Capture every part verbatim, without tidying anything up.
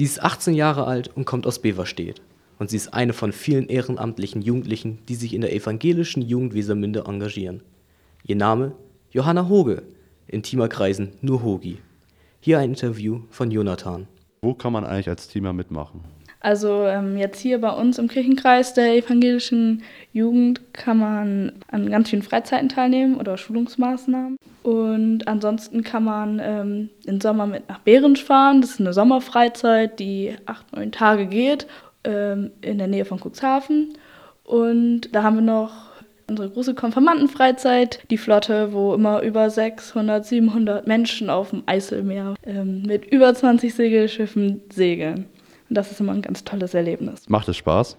Sie ist achtzehn Jahre alt und kommt aus Beverstedt. Und sie ist eine von vielen ehrenamtlichen Jugendlichen, die sich in der evangelischen Jugend Wesermünde engagieren. Ihr Name? Johanna Hoge, in Teamerkreisen nur Hogi. Hier ein Interview von Jonathan. Wo kann man eigentlich als Teamer mitmachen? Also ähm, jetzt hier bei uns im Kirchenkreis der evangelischen Jugend kann man an ganz vielen Freizeiten teilnehmen oder Schulungsmaßnahmen. Und ansonsten kann man ähm, im Sommer mit nach Berensch fahren. Das ist eine Sommerfreizeit, die acht, neun Tage geht, ähm, in der Nähe von Cuxhaven. Und da haben wir noch unsere große Konfirmandenfreizeit, die Flotte, wo immer über sechshundert, siebenhundert Menschen auf dem Eiselmeer ähm, mit über zwanzig Segelschiffen segeln. Und das ist immer ein ganz tolles Erlebnis. Macht es Spaß?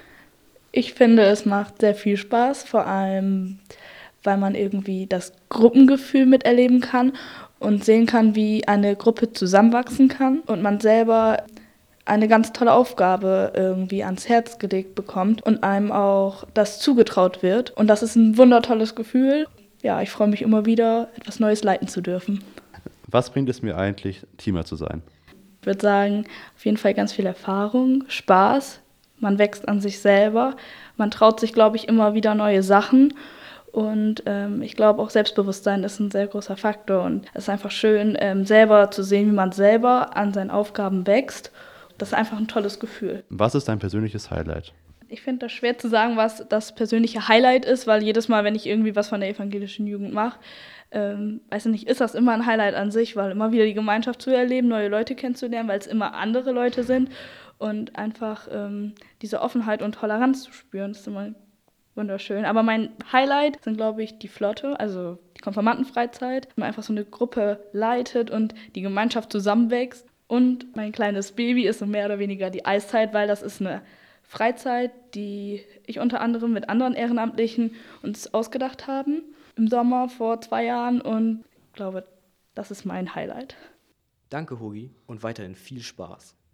Ich finde, es macht sehr viel Spaß, vor allem, weil man irgendwie das Gruppengefühl miterleben kann und sehen kann, wie eine Gruppe zusammenwachsen kann und man selber eine ganz tolle Aufgabe irgendwie ans Herz gelegt bekommt und einem auch das zugetraut wird. Und das ist ein wundertolles Gefühl. Ja, ich freue mich immer wieder, etwas Neues leiten zu dürfen. Was bringt es mir eigentlich, Teamer zu sein? Ich würde sagen, auf jeden Fall ganz viel Erfahrung, Spaß. Man wächst an sich selber. Man traut sich, glaube ich, immer wieder neue Sachen. Und ähm, ich glaube, auch Selbstbewusstsein ist ein sehr großer Faktor. Und es ist einfach schön, ähm, selber zu sehen, wie man selber an seinen Aufgaben wächst. Das ist einfach ein tolles Gefühl. Was ist dein persönliches Highlight? Ich finde das schwer zu sagen, was das persönliche Highlight ist, weil jedes Mal, wenn ich irgendwie was von der evangelischen Jugend mache, ähm, weiß ich nicht, ist das immer ein Highlight an sich, weil immer wieder die Gemeinschaft zu erleben, neue Leute kennenzulernen, weil es immer andere Leute sind und einfach ähm, diese Offenheit und Toleranz zu spüren, das ist immer wunderschön. Aber mein Highlight sind, glaube ich, die Flotte, also die Konfirmandenfreizeit, wo man einfach so eine Gruppe leitet und die Gemeinschaft zusammenwächst. Und mein kleines Baby ist so mehr oder weniger die Eiszeit, weil das ist eine Freizeit, die ich unter anderem mit anderen Ehrenamtlichen uns ausgedacht haben im Sommer vor zwei Jahren und ich glaube, das ist mein Highlight. Danke, Hogi, und weiterhin viel Spaß.